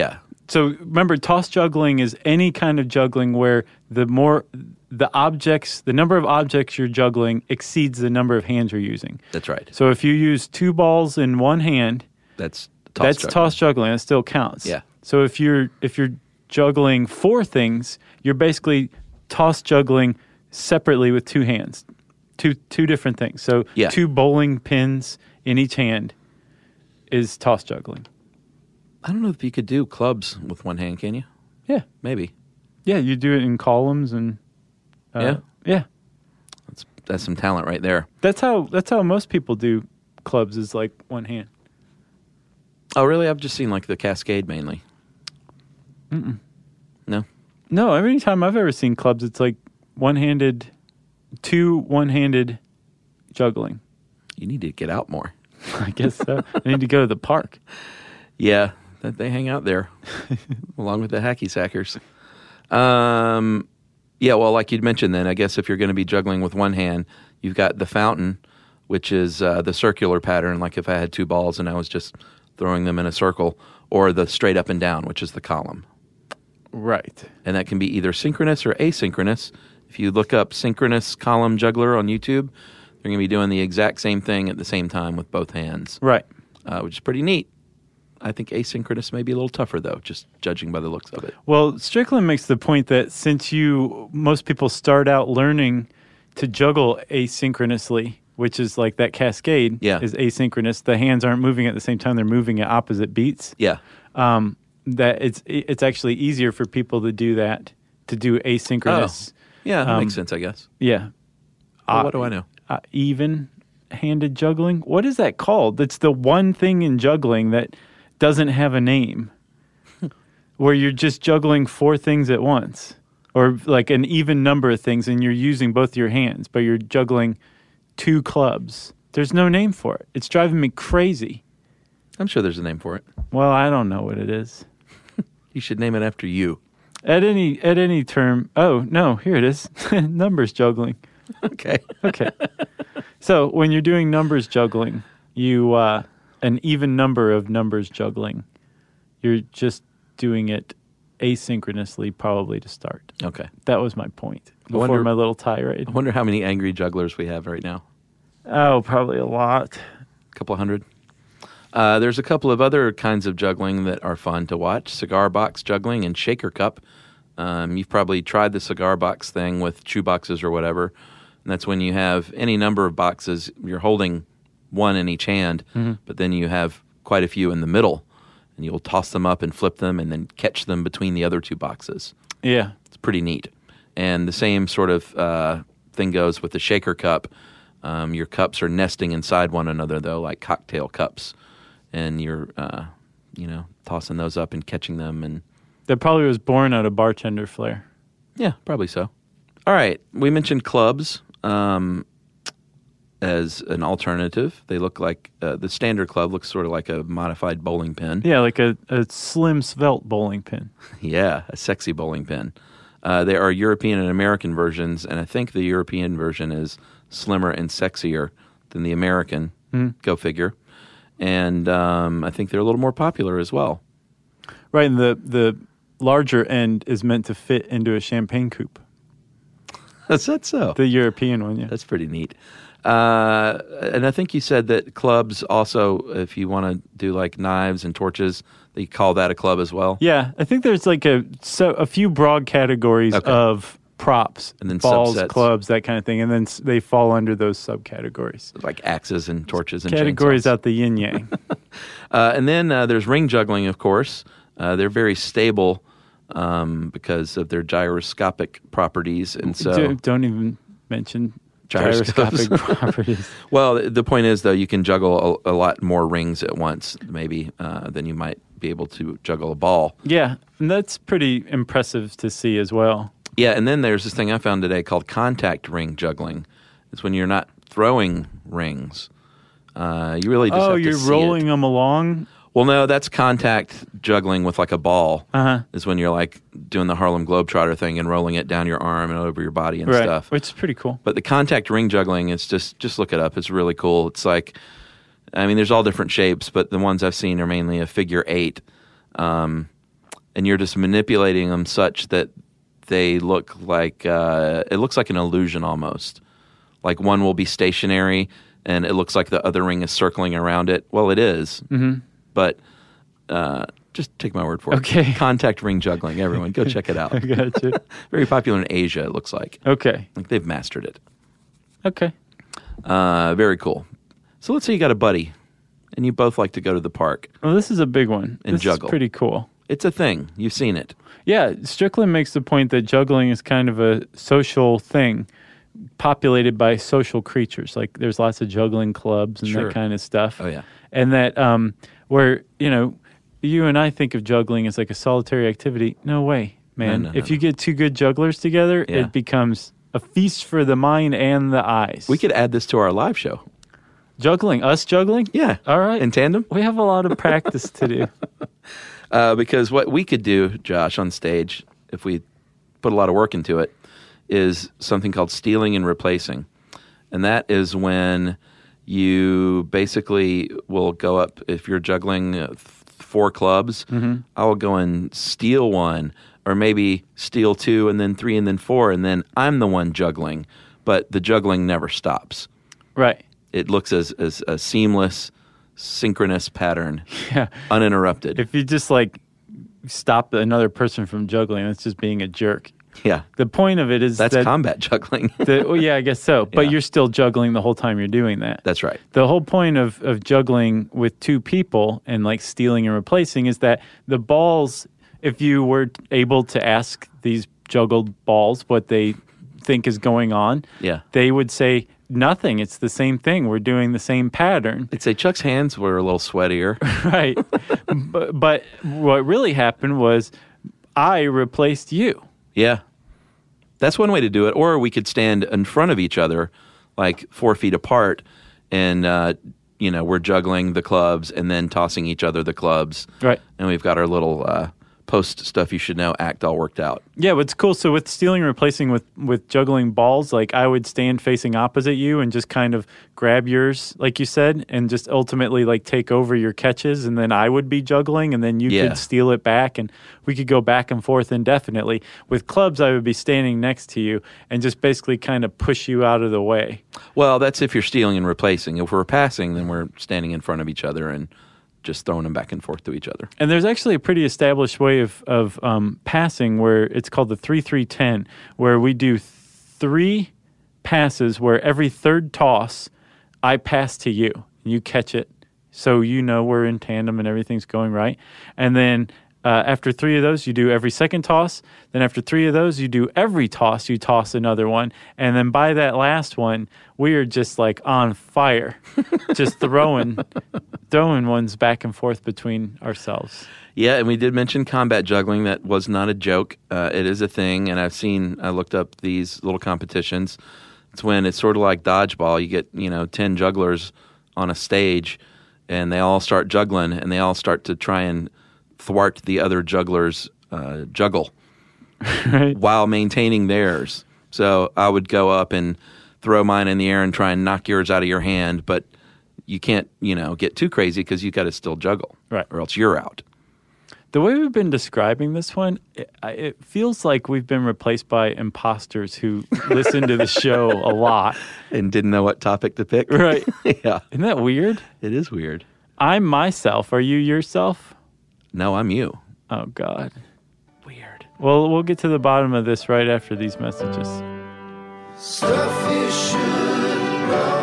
So remember, toss juggling is any kind of juggling where the number of objects you're juggling exceeds the number of hands you're using. That's right. So if you use 2 balls in one hand, that's toss juggling. That still counts. Yeah. So if you're juggling 4 things, you're basically toss juggling separately with 2 hands, two different things. So 2 bowling pins in each hand is toss juggling. I don't know if you could do clubs with one hand, can you? Yeah. Maybe. Yeah, you do it in columns and... Yeah. That's some talent right there. That's how most people do clubs, is like one hand. Oh, really? I've just seen like the Cascade mainly. Mm-mm. No? No, every time I've ever seen clubs, it's like one-handed juggling. You need to get out more. I guess so. I need to go to the park. Yeah, they hang out there along with the hacky sackers. Yeah, well, like you'd mentioned then, I guess if you're going to be juggling with one hand, you've got the fountain, which is the circular pattern, like if I had 2 balls and I was just throwing them in a circle, or the straight up and down, which is the column. Right. And that can be either synchronous or asynchronous. If you look up synchronous column juggler on YouTube, they're going to be doing the exact same thing at the same time with both hands. Right. Which is pretty neat. I think asynchronous may be a little tougher, though, just judging by the looks of it. Well, Strickland makes the point that since most people start out learning to juggle asynchronously, which is like that cascade is asynchronous, the hands aren't moving at the same time, they're moving at opposite beats. Yeah. That it's actually easier for people to do that, to do asynchronous. Oh. Yeah, that makes sense, I guess. Yeah. Well, what do I know? Even-handed juggling? What is that called? That's the one thing in juggling that doesn't have a name, where you're just juggling 4 things at once, or like an even number of things, and you're using both your hands, but you're juggling 2 clubs. There's no name for it. It's driving me crazy. I'm sure there's a name for it. Well, I don't know what it is. You should name it after you. At any term. Oh, no, here it is. Numbers juggling. Okay. So when you're doing numbers juggling, you an even number of numbers juggling, you're just doing it asynchronously, probably to start. Okay. That was my point before my little tirade. I wonder how many angry jugglers we have right now. Oh, probably a lot. A couple hundred. There's a couple of other kinds of juggling that are fun to watch. Cigar box juggling and shaker cup. You've probably tried the cigar box thing with chew boxes or whatever. And that's when you have any number of boxes. You're holding one in each hand, but then you have quite a few in the middle. And you'll toss them up and flip them and then catch them between the other 2 boxes. Yeah. It's pretty neat. And the same sort of thing goes with the shaker cup. Your cups are nesting inside one another, though, like cocktail cups. And you're, tossing those up and catching them. And that probably was born out of bartender flair. Yeah, probably so. All right. We mentioned clubs as an alternative. They look like the standard club looks sort of like a modified bowling pin. Yeah, like a slim, svelte bowling pin. Yeah, a sexy bowling pin. There are European and American versions, and I think the European version is slimmer and sexier than the American. Go figure. And I think they're a little more popular as well. Right, and the larger end is meant to fit into a champagne coupe. Is that so? The European one, yeah. That's pretty neat. And I think you said that clubs also, if you want to do like knives and torches, they call that a club as well? Yeah, I think there's like a few broad categories of props, and then balls, subsets. Clubs, that kind of thing, and then they fall under those subcategories. Like axes and torches and categories chainsaws. out the yin-yang. And then there's ring juggling, of course. They're very stable because of their gyroscopic properties, and so don't even mention gyroscopic properties. Well, the point is, though, you can juggle a lot more rings at once, maybe, than you might be able to juggle a ball. Yeah, and that's pretty impressive to see as well. Yeah, and then there's this thing I found today called contact ring juggling. It's when you're not throwing rings. You really just have to you're rolling them along? Well, no, that's contact juggling with like a ball. Is when you're like doing the Harlem Globetrotter thing and rolling it down your arm and over your body and stuff. Which is pretty cool. But the contact ring juggling is just look it up. It's really cool. It's like, I mean, there's all different shapes, but the ones I've seen are mainly a figure 8. and you're just manipulating them such that they look like it looks like an illusion almost. Like one will be stationary, and it looks like the other ring is circling around it. Well, it is, but just take my word for it. Okay. Contact ring juggling, everyone. Go check it out. I gotcha. Very popular in Asia, it looks like. Okay. Like they've mastered it. Okay. Very cool. So let's say you got a buddy, and you both like to go to the park. Well, this is a big one. And this juggle. Is pretty cool. It's a thing. You've seen it. Yeah, Strickland makes the point that juggling is kind of a social thing populated by social creatures. Like there's lots of juggling clubs and that kind of stuff. Oh, yeah. And that where, you and I think of juggling as like a solitary activity. No way, man. If you get two good jugglers together, it becomes a feast for the mind and the eyes. We could add this to our live show. Juggling? Us juggling? Yeah. All right. In tandem? We have a lot of practice to do. Because what we could do, Josh, on stage, if we put a lot of work into it, is something called stealing and replacing. And that is when you basically will go up, if you're juggling 4 clubs, I will go and steal one, or maybe steal 2 and then 3 and then 4, and then I'm the one juggling. But the juggling never stops. Right. It looks as a seamless, synchronous pattern, uninterrupted. If you just stop another person from juggling, it's just being a jerk. Yeah. The point of it is that's combat juggling. I guess so. But you're still juggling the whole time you're doing that. That's right. The whole point of juggling with 2 people and stealing and replacing is that the balls, if you were able to ask these juggled balls what they think is going on, they would say nothing. It's the same thing. We're doing the same pattern. They'd say Chuck's hands were a little sweatier. Right. but what really happened was I replaced you. Yeah. That's one way to do it. Or we could stand in front of each other, 4 feet apart, and, we're juggling the clubs and then tossing each other the clubs. Right. And we've got our little post stuff you should know act all worked out. Yeah, what's cool, so with stealing and replacing with juggling balls, I would stand facing opposite you and just kind of grab yours, like you said, and just ultimately take over your catches, and then I would be juggling, and then you could steal it back, and we could go back and forth indefinitely. With clubs, I would be standing next to you and just basically kind of push you out of the way. Well, that's if you're stealing and replacing. If we're passing, then we're standing in front of each other and just throwing them back and forth to each other. And there's actually a pretty established way of passing where it's called the 3-3-10, where we do 3 passes where every third toss, I pass to you. And you catch it, so we're in tandem and everything's going right. And then after 3 of those, you do every second toss. Then after 3 of those, you do every toss, you toss another one. And then by that last one, we are just on fire, just throwing ones back and forth between ourselves. Yeah, and we did mention combat juggling. That was not a joke. It is a thing, and I looked up these little competitions. It's when it's sort of like dodgeball. You get, 10 jugglers on a stage, and they all start juggling, and they all start to try and thwart the other jugglers' juggle while maintaining theirs. So I would go up and throw mine in the air and try and knock yours out of your hand, but you can't, get too crazy because you got to still juggle, right? Or else you're out. The way we've been describing this one, it feels like we've been replaced by imposters who listen to the show a lot and didn't know what topic to pick. Right? Yeah. Isn't that weird? It is weird. I'm myself. Are you yourself? No, I'm you. Oh, God. Weird. Well, we'll get to the bottom of this right after these messages. Stuff you should know.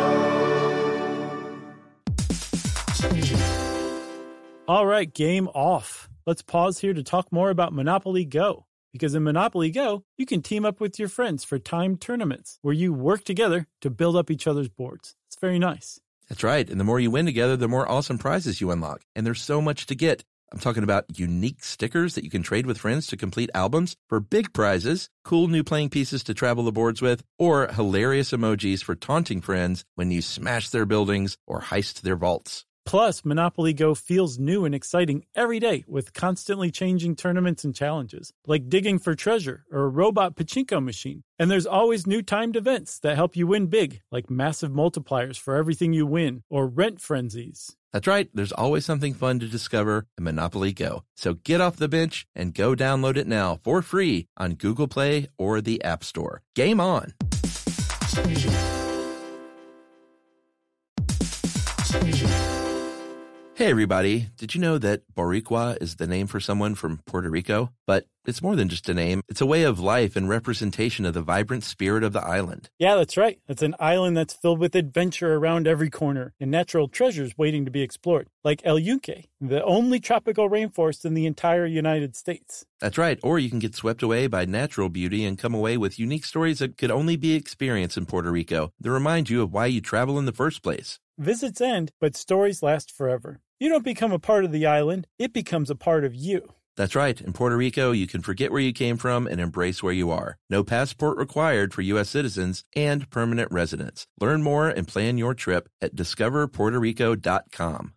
All right, game off. Let's pause here to talk more about Monopoly Go. Because in Monopoly Go, you can team up with your friends for timed tournaments where you work together to build up each other's boards. It's very nice. That's right. And the more you win together, the more awesome prizes you unlock. And there's so much to get. I'm talking about unique stickers that you can trade with friends to complete albums for big prizes, cool new playing pieces to travel the boards with, or hilarious emojis for taunting friends when you smash their buildings or heist their vaults. Plus, Monopoly Go feels new and exciting every day with constantly changing tournaments and challenges, like digging for treasure or a robot pachinko machine. And there's always new timed events that help you win big, like massive multipliers for everything you win or rent frenzies. That's right. There's always something fun to discover in Monopoly Go. So get off the bench and go download it now for free on Google Play or the App Store. Game on. Hey, everybody. Did you know that Boricua is the name for someone from Puerto Rico? But it's more than just a name. It's a way of life and representation of the vibrant spirit of the island. Yeah, that's right. It's an island that's filled with adventure around every corner and natural treasures waiting to be explored, like El Yunque, the only tropical rainforest in the entire United States. That's right. Or you can get swept away by natural beauty and come away with unique stories that could only be experienced in Puerto Rico that remind you of why you travel in the first place. Visits end, but stories last forever. You don't become a part of the island, it becomes a part of you. That's right. In Puerto Rico, you can forget where you came from and embrace where you are. No passport required for U.S. citizens and permanent residents. Learn more and plan your trip at discoverpuertorico.com.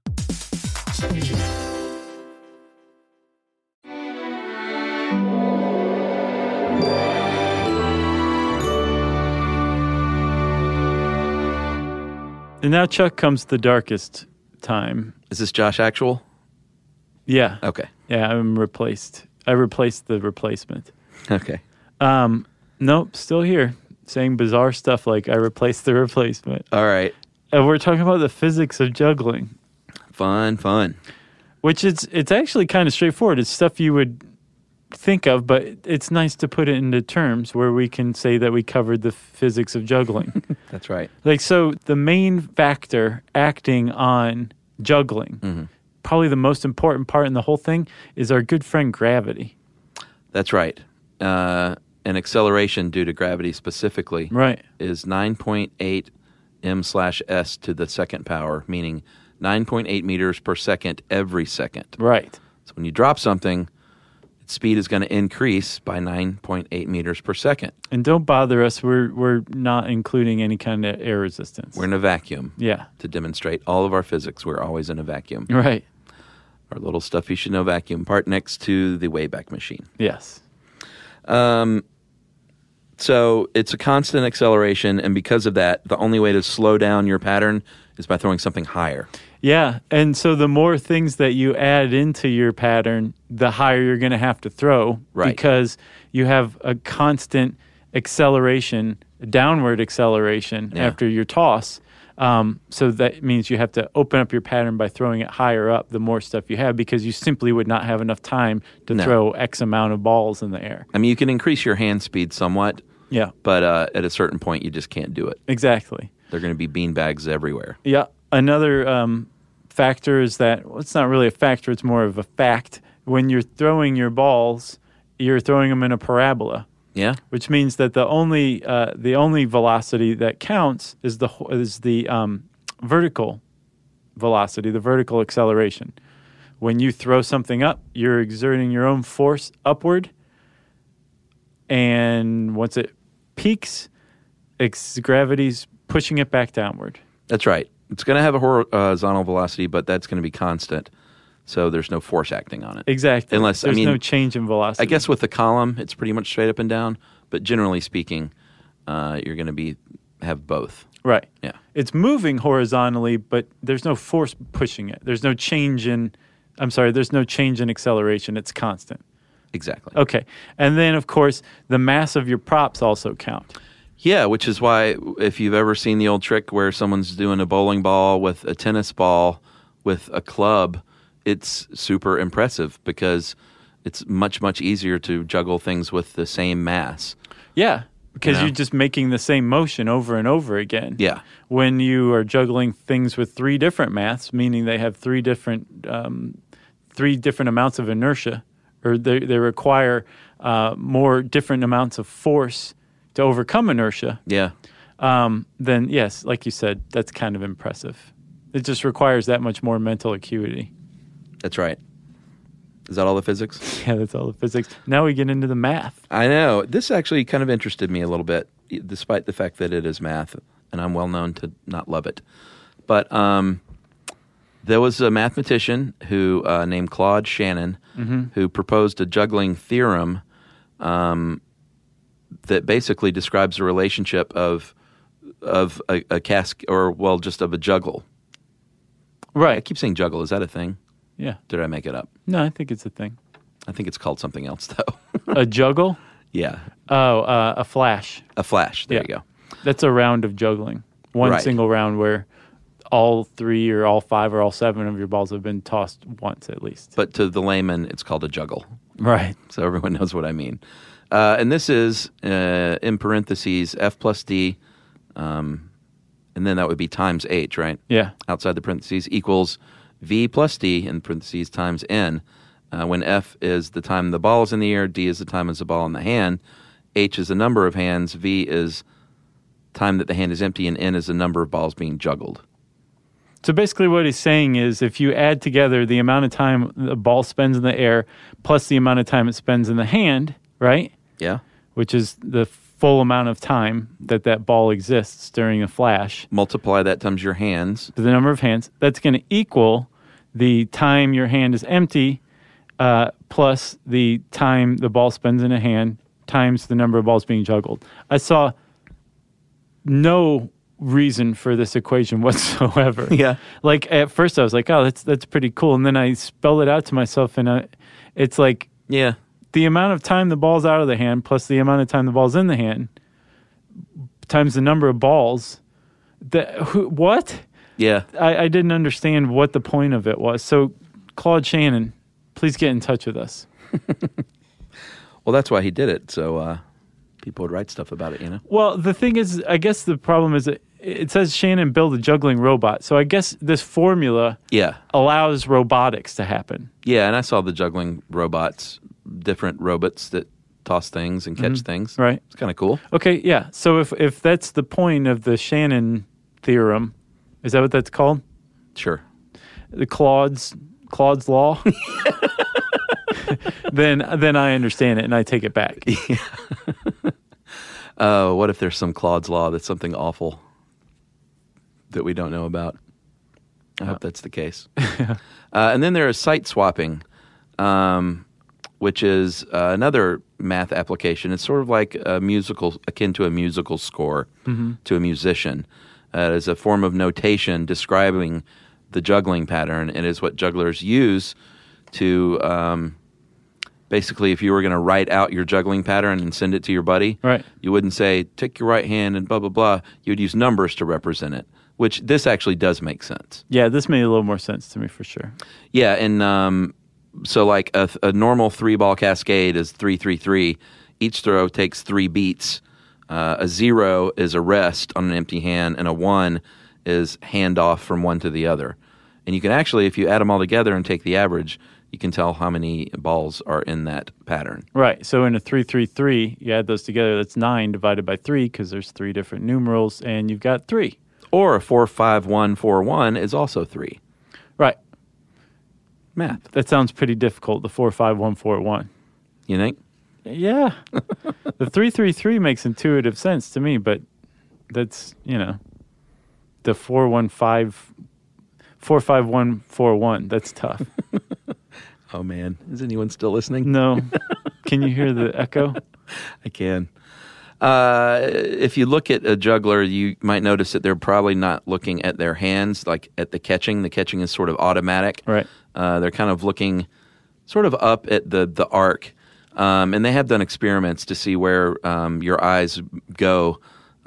And now, Chuck, comes the darkest time. Is this Josh Actual? Yeah. Okay. Yeah, I'm replaced. I replaced the replacement. Okay. Nope, still here, saying bizarre stuff like I replaced the replacement. All right. We're talking about the physics of juggling. Fun. Which it's actually kind of straightforward. It's stuff you would think of, but it's nice to put it into terms where we can say that we covered the physics of juggling. That's right. Like, so the main factor acting on juggling, probably the most important part in the whole thing, is our good friend gravity. That's right. An acceleration due to gravity specifically is 9.8 m/s to the second power, meaning 9.8 meters per second every second. Right. So when you drop something, its speed is going to increase by 9.8 meters per second. And don't bother us. We're not including any kind of air resistance. We're in a vacuum. Yeah. To demonstrate all of our physics, we're always in a vacuum. Right. Our little stuff you should know vacuum part next to the Wayback Machine. Yes. So it's a constant acceleration, and because of that, the only way to slow down your pattern is by throwing something higher. Yeah, and so the more things that you add into your pattern, the higher you're going to have to throw, because you have a constant acceleration, downward acceleration after your toss. So that means you have to open up your pattern by throwing it higher up the more stuff you have, because you simply would not have enough time to throw X amount of balls in the air. I mean, you can increase your hand speed somewhat, yeah, but at a certain point, you just can't do it. Exactly. They're going to be beanbags everywhere. Yeah. Another factor is that, well, it's not really a factor, it's more of a fact. When you're throwing your balls, you're throwing them in a parabola. Yeah. Which means that the only velocity that counts is the vertical velocity, the vertical acceleration. When you throw something up, you're exerting your own force upward, and once it peaks, gravity's pushing it back downward. That's right. It's going to have a horizontal velocity, but that's going to be constant. So there's no force acting on it. Exactly. Unless, there's no change in velocity. I guess with the column, it's pretty much straight up and down. But generally speaking, you're going to have both. Right. Yeah. It's moving horizontally, but there's no force pushing it. There's no change in acceleration. It's constant. Exactly. Okay. And then, of course, the mass of your props also count. Yeah, which is why if you've ever seen the old trick where someone's doing a bowling ball with a tennis ball with a club, it's super impressive because it's much, much easier to juggle things with the same mass. Yeah, because you're just making the same motion over and over again. Yeah. When you are juggling things with three different mass, meaning they have three different amounts of inertia, or they require more different amounts of force to overcome inertia. Yeah. Then, yes, like you said, that's kind of impressive. It just requires that much more mental acuity. That's right. Is that all the physics? Yeah, that's all the physics. Now we get into the math. I know. This actually kind of interested me a little bit, despite the fact that it is math, and I'm well known to not love it. But there was a mathematician who named Claude Shannon who proposed a juggling theorem that basically describes the relationship of a cask, or, well, just of a juggle. Right. I keep saying juggle. Is that a thing? Yeah. Did I make it up? No, I think it's a thing. I think it's called something else, though. A juggle? Yeah. Oh, a flash. A flash. There you go. That's a round of juggling. One single round where all 3 or all 5 or all 7 of your balls have been tossed once at least. But to the layman, it's called a juggle. Right. So everyone knows what I mean. And this is, in parentheses, F plus D, and then that would be times H, right? Yeah. Outside the parentheses equals V plus D, in parentheses, times N. When F is the time the ball is in the air, D is the time is the ball in the hand, H is the number of hands, V is time that the hand is empty, and N is the number of balls being juggled. So basically what he's saying is if you add together the amount of time the ball spends in the air plus the amount of time it spends in the hand, right? Yeah. Which is the full amount of time that ball exists during a flash. Multiply that times your hands. The number of hands. That's going to equal the time your hand is empty plus the time the ball spends in a hand times the number of balls being juggled. I saw no reason for this equation whatsoever. Yeah. Like at first I was like, oh, that's pretty cool. And then I spelled it out to myself and it's like, yeah, the amount of time the ball's out of the hand plus the amount of time the ball's in the hand times the number of balls. What? Yeah. I didn't understand what the point of it was. So Claude Shannon, please get in touch with us. Well, that's why he did it. So people would write stuff about it, you know? Well, the thing is, I guess the problem is that it says Shannon built a juggling robot. So I guess this formula allows robotics to happen. Yeah, and I saw the juggling robots, different robots that toss things and catch things. Right. It's kind of cool. Okay, yeah. So if that's the point of the Shannon theorem, is that what that's called? Sure. The Claude's law? Then I understand it and I take it back. What if there's some Claude's law that's something awful that we don't know about? I hope that's the case. And then there is site swapping, which is another math application. It's sort of like a musical, akin to a musical score to a musician. It is a form of notation describing the juggling pattern. It is what jugglers use to basically, if you were going to write out your juggling pattern and send it to your buddy, you wouldn't say, take your right hand and blah, blah, blah. You would use numbers to represent it, which this actually does make sense. Yeah, this made a little more sense to me for sure. Yeah, and so like a normal 3-ball cascade is 3-3-3. Each throw takes 3 beats. A 0 is a rest on an empty hand, and a 1 is handoff from one to the other. And you can actually, if you add them all together and take the average, you can tell how many balls are in that pattern. Right. So in a 3-3-3, you add those together, that's 9 divided by 3 because there's 3 different numerals, and you've got 3. Or a 4-5-1-4-1 is also 3. Right. Math. That sounds pretty difficult, the 4-5-1-4-1. You think? Yeah. The 3-3-3 makes intuitive sense to me, but that's, the 4-5-1-4-1, that's tough. Oh, man. Is anyone still listening? No. Can you hear the echo? I can. If you look at a juggler, you might notice that they're probably not looking at their hands, like at the catching. The catching is sort of automatic. Right. They're kind of looking sort of up at the arc. And they have done experiments to see where your eyes go.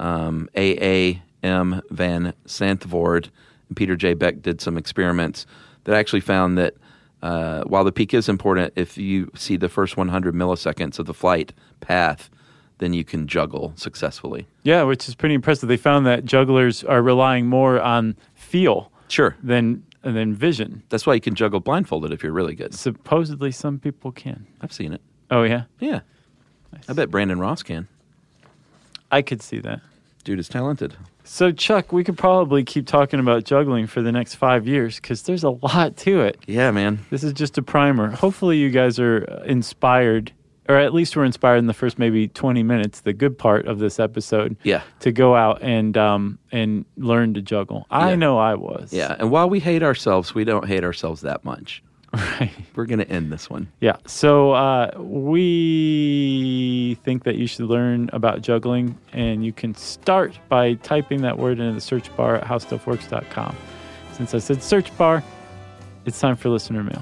A.M. Van Santvoort and Peter J. Beck did some experiments that actually found that while the peak is important, if you see the first 100 milliseconds of the flight path, then you can juggle successfully. Yeah, which is pretty impressive. They found that jugglers are relying more on feel than vision. That's why you can juggle blindfolded if you're really good. Supposedly some people can. I've seen it. Oh, yeah? Yeah. Nice. I bet Brandon Ross can. I could see that. Dude is talented. So, Chuck, we could probably keep talking about juggling for the next 5 years because there's a lot to it. Yeah, man. This is just a primer. Hopefully you guys are inspired, or at least were inspired in the first maybe 20 minutes, the good part of this episode, to go out and learn to juggle. I know I was. Yeah, and while we hate ourselves, we don't hate ourselves that much. Right. We're going to end this one. Yeah. So we think that you should learn about juggling, and you can start by typing that word into the search bar at howstuffworks.com. since I said search bar, it's time for listener mail.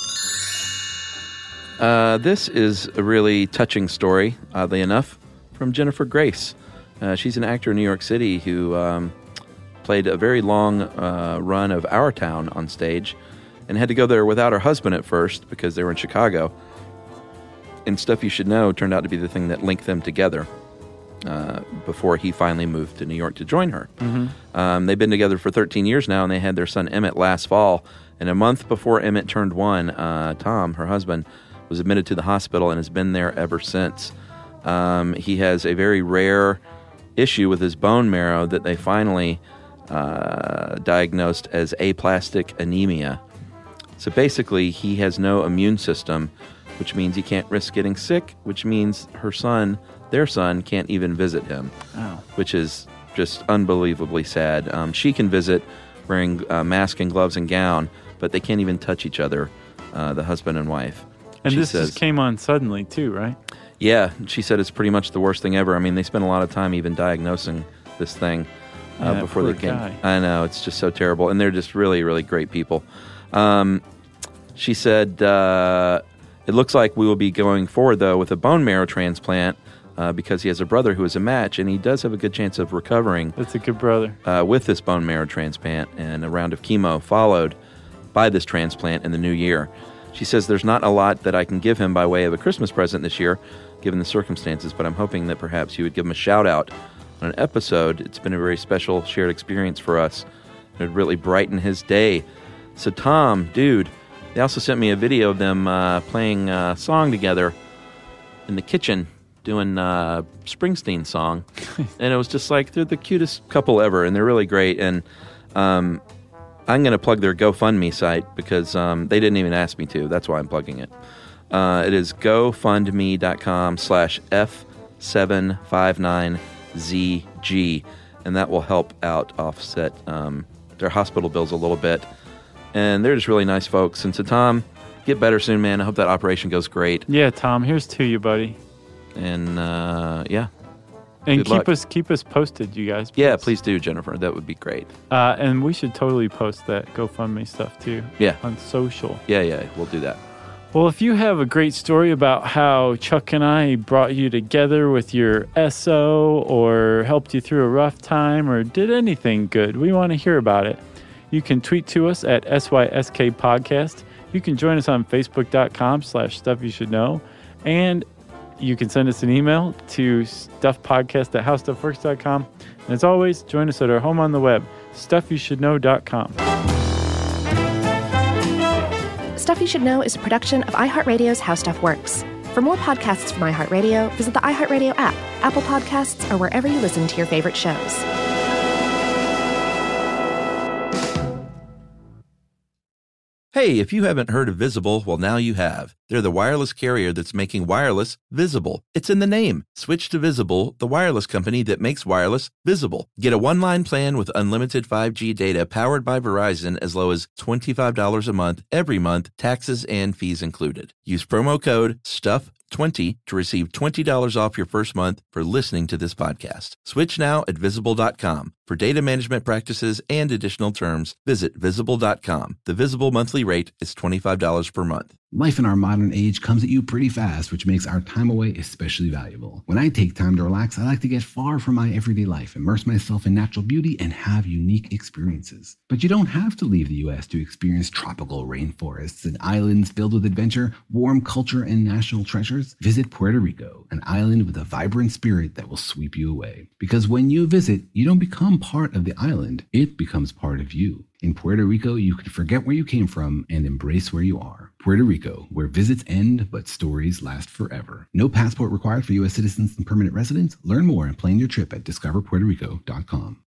This is a really touching story, oddly enough, from Jennifer Grace. She's an actor in New York City who played a very long run of Our Town on stage and had to go there without her husband at first because they were in Chicago. And Stuff You Should Know turned out to be the thing that linked them together before he finally moved to New York to join her. Mm-hmm. They've been together for 13 years now, and they had their son Emmett last fall. And a month before Emmett turned 1, Tom, her husband, was admitted to the hospital and has been there ever since. He has a very rare issue with his bone marrow that they finally diagnosed as aplastic anemia. So basically, he has no immune system, which means he can't risk getting sick, which means their son, can't even visit him, which is just unbelievably sad. She can visit wearing mask and gloves and gown, but they can't even touch each other, the husband and wife. And this just came on suddenly, too, right? Yeah, she said it's pretty much the worst thing ever. I mean, they spent a lot of time even diagnosing this thing before they came. Guy. I know, it's just so terrible. And they're just really, really great people. She said, it looks like we will be going forward, though, with a bone marrow transplant because he has a brother who is a match, and he does have a good chance of recovering. That's a good brother. With this bone marrow transplant, and a round of chemo followed by this transplant in the new year. She says there's not a lot that I can give him by way of a Christmas present this year, given the circumstances, but I'm hoping that perhaps you would give him a shout-out on an episode. It's been a very special shared experience for us. It would really brighten his day. So, Tom, dude, they also sent me a video of them playing a song together in the kitchen, doing a Springsteen song. And it was just like, they're the cutest couple ever, and they're really great. And I'm going to plug their GoFundMe site because they didn't even ask me to. That's why I'm plugging it. It is gofundme.com/F759ZG, and that will help out offset their hospital bills a little bit. And they're just really nice folks. And so, Tom, get better soon, man. I hope that operation goes great. Yeah, Tom, here's to you, buddy. And, yeah. And keep us posted, you guys. Please. Yeah, please do, Jennifer. That would be great. And we should totally post that GoFundMe stuff, too. Yeah. On social. Yeah, we'll do that. Well, if you have a great story about how Chuck and I brought you together with your SO or helped you through a rough time or did anything good, we want to hear about it. You can tweet to us at SYSK Podcast. You can join us on Facebook.com/StuffYouShouldKnow. And you can send us an email to stuffpodcast@howstuffworks.com. And as always, join us at our home on the web, StuffYouShouldKnow.com. Stuff You Should Know is a production of iHeartRadio's How Stuff Works. For more podcasts from iHeartRadio, visit the iHeartRadio app, Apple Podcasts, or wherever you listen to your favorite shows. Hey, if you haven't heard of Visible, well, now you have. They're the wireless carrier that's making wireless visible. It's in the name. Switch to Visible, the wireless company that makes wireless visible. Get a one-line plan with unlimited 5G data powered by Verizon as low as $25 a month, every month, taxes and fees included. Use promo code STUFF20 to receive $20 off your first month for listening to this podcast. Switch now at Visible.com. For data management practices and additional terms, visit Visible.com. The Visible monthly rate is $25 per month. Life in our modern age comes at you pretty fast, which makes our time away especially valuable. When I take time to relax, I like to get far from my everyday life, immerse myself in natural beauty, and have unique experiences. But you don't have to leave the U.S. to experience tropical rainforests and islands filled with adventure, warm culture, and national treasures. Visit Puerto Rico, an island with a vibrant spirit that will sweep you away. Because when you visit, you don't become part of the island, it becomes part of you. In Puerto Rico, you can forget where you came from and embrace where you are. Puerto Rico, where visits end, but stories last forever. No passport required for U.S. citizens and permanent residents. Learn more and plan your trip at discoverpuertorico.com.